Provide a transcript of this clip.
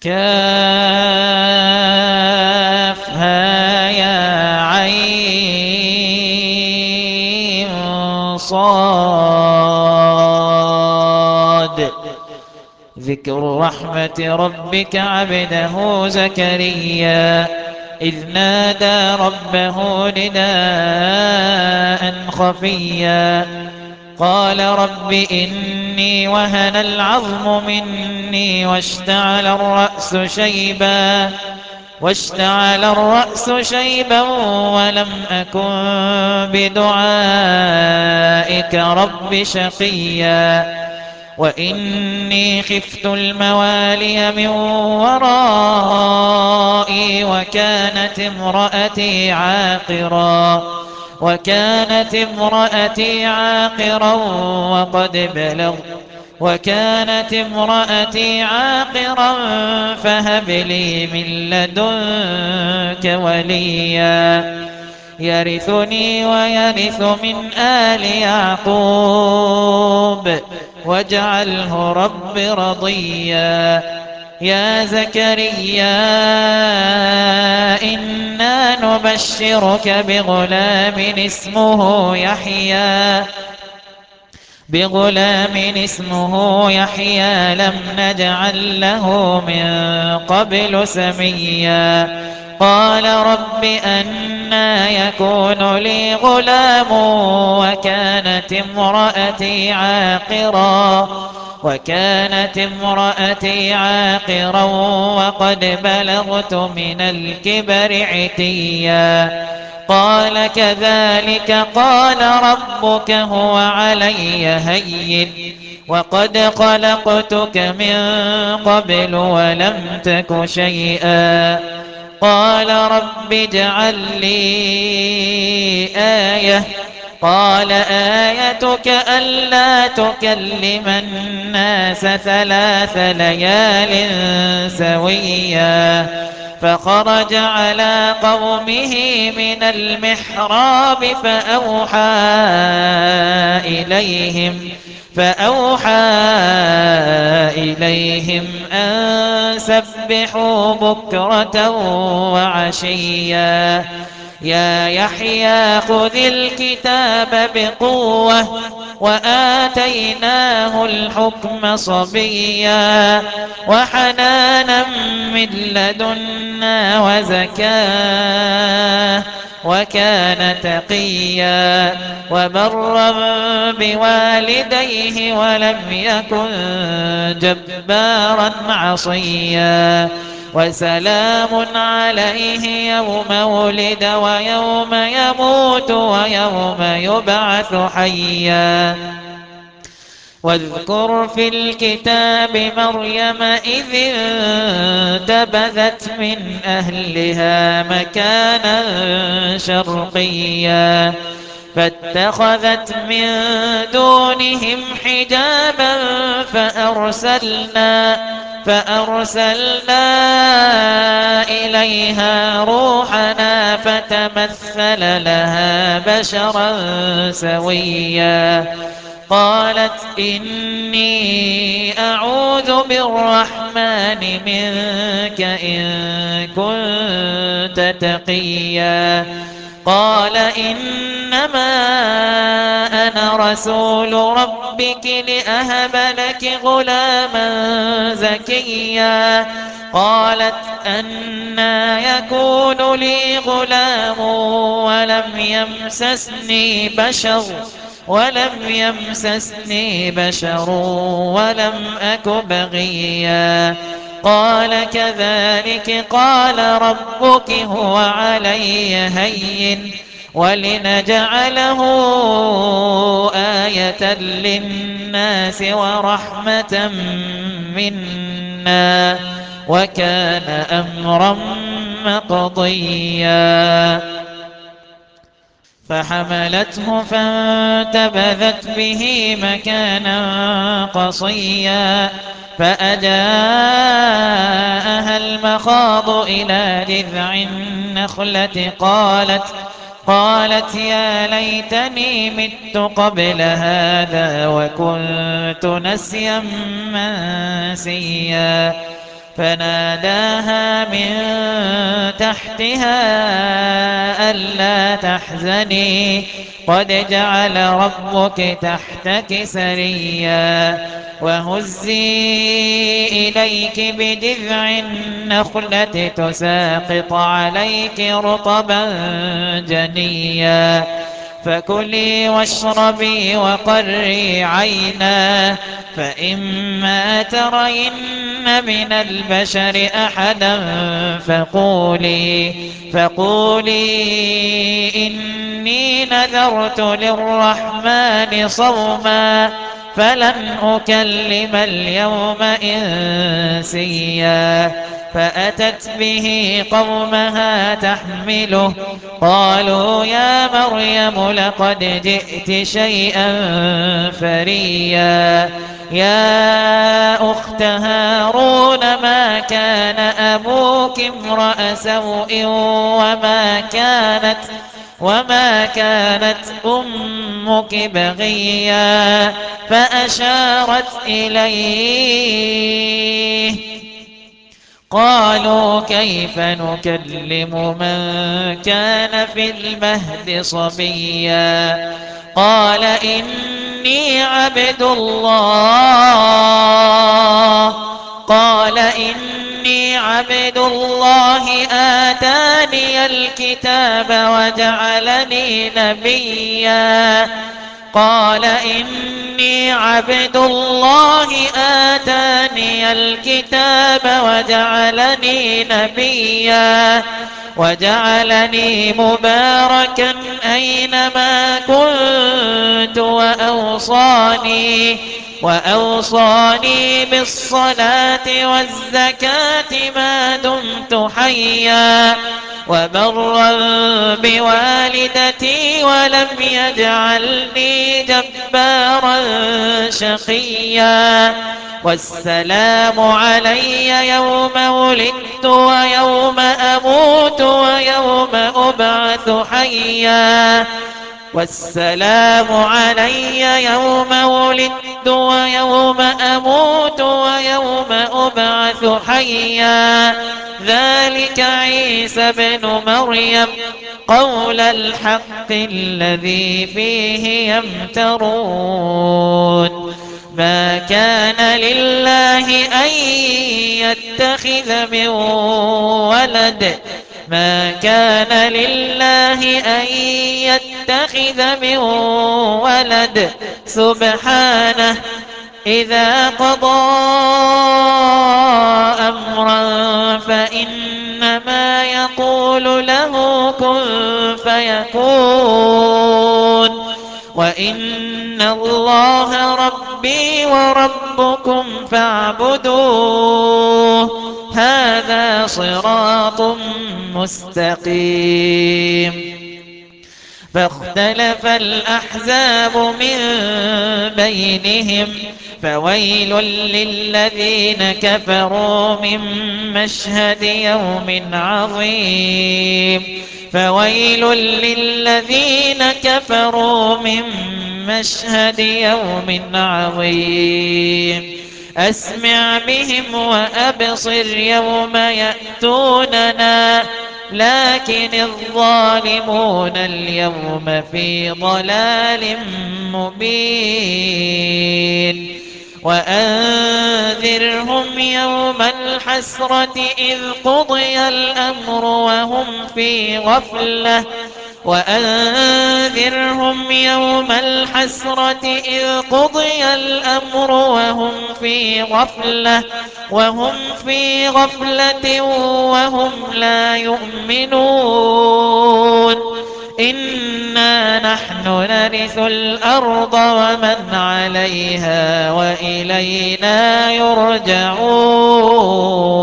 كافها يا عين صاد. ذكر رحمة ربك عبده زكريا إذ نادى ربه نداء خفيا قال رب إني وهن العظم مني واشتعل الرأس شيبا ولم أكن بدعائك رب شقيا وإني خفت الموالي من ورائي وكانت امرأتي عاقرا فهب لي من لدنك وليا يرثني ويرث من آل يعقوب واجعله رب رضيا. يا زكريا إنا نبشرك بغلام اسمه يحيى لم نجعل له من قبل سميا قال رب أنى يكون لي غلام وكانت امرأتي عاقرا وقد بلغت من الكبر عتيا قال كذلك قال ربك هو علي هين وقد خلقتك من قبل ولم تك شيئا قال رب اجعل لي آية قال آيتك ألا تكلم الناس 3 ليال سويا فخرج على قومه من المحراب فأوحى إليهم أن سبحوا بكرة وعشيا يا يحيى خذ الكتاب بقوة وآتيناه الحكم صبيا وحنانا من لدنا وزكاة وكان تقيا وبرا بوالديه ولم يكن جبارا عصيا وسلام عليه يوم ولد ويوم يموت ويوم يبعث حيا واذكر في الكتاب مريم إذ انتبذت من أهلها مكانا شرقيا فاتخذت من دونهم حجابا فأرسلنا إليها روحنا فتمثل لها بشرا سويا قالت إني أعوذ بالرحمن منك إن كنت تقيا قال إنما أنا رسول ربك لأهب لك غلاما زكيا قالت أنى يكون لي غلام ولم يمسسني بشر ولم أك بغيا قال كذلك قال ربك هو علي هين ولنجعله آية للناس ورحمة منا وكان أمرا مقضيا فحملته فانتبذت به مكانا قصيا فأجاءها المخاض إلى جذع النخلة قالت يا ليتني مت قبل هذا وكنت نسيا منسيا فناداها من تحتها ألا تحزني قد جعل ربك تحتك سريا وهزي إليك بجذع النخلة تساقط عليك رطبا جنيا فكلي واشربي وقري عينا فإما ترين من البشر أحدا فقولي إني نذرت للرحمن صوما فلن أكلم اليوم إنسيا فأتت به قومها تحمله قالوا يا مريم لقد جئت شيئا فريا يا أخت هارون ما كان أبوك امرأ سوء وما كانت أمك بغيا فأشارت إليه قالوا كيف نكلم من كان في المهد صبيا قال إني عبد الله آتاني الكتاب وجعلني نبيا قال إني عبد الله آتاني الكتاب وجعلني نبيا وجعلني مباركا أينما كنت وأوصاني بالصلاة والزكاة ما دمت حيا وبرا بوالدتي ولم يجعلني جبارا شقيا والسلام علي يوم ولدت ويوم أموت ويوم أبعث حيا والسلام علي يوم ولدت ويوم أموت ويوم أبعث حيا ذلك عيسى بن مريم قول الحق الذي فيه يمترون ما كان لله أن يتخذ من ولد سبحانه إذا قضى أمرا فإنما يقول له كن فيكون وإن الله ربي وربكم فاعبدوه هذا صراط مستقيم فاختلف الأحزاب من بينهم فويل للذين كفروا من مشهد يوم عظيم أسمع بهم وأبصر يوم يأتوننا لكن الظالمون اليوم في ضلال مبين وأنذرهم يوم الحسرة إذ قضي الأمر وهم في غفلة وهم لا يؤمنون إنا نحن نرث الأرض ومن عليها وإلينا يرجعون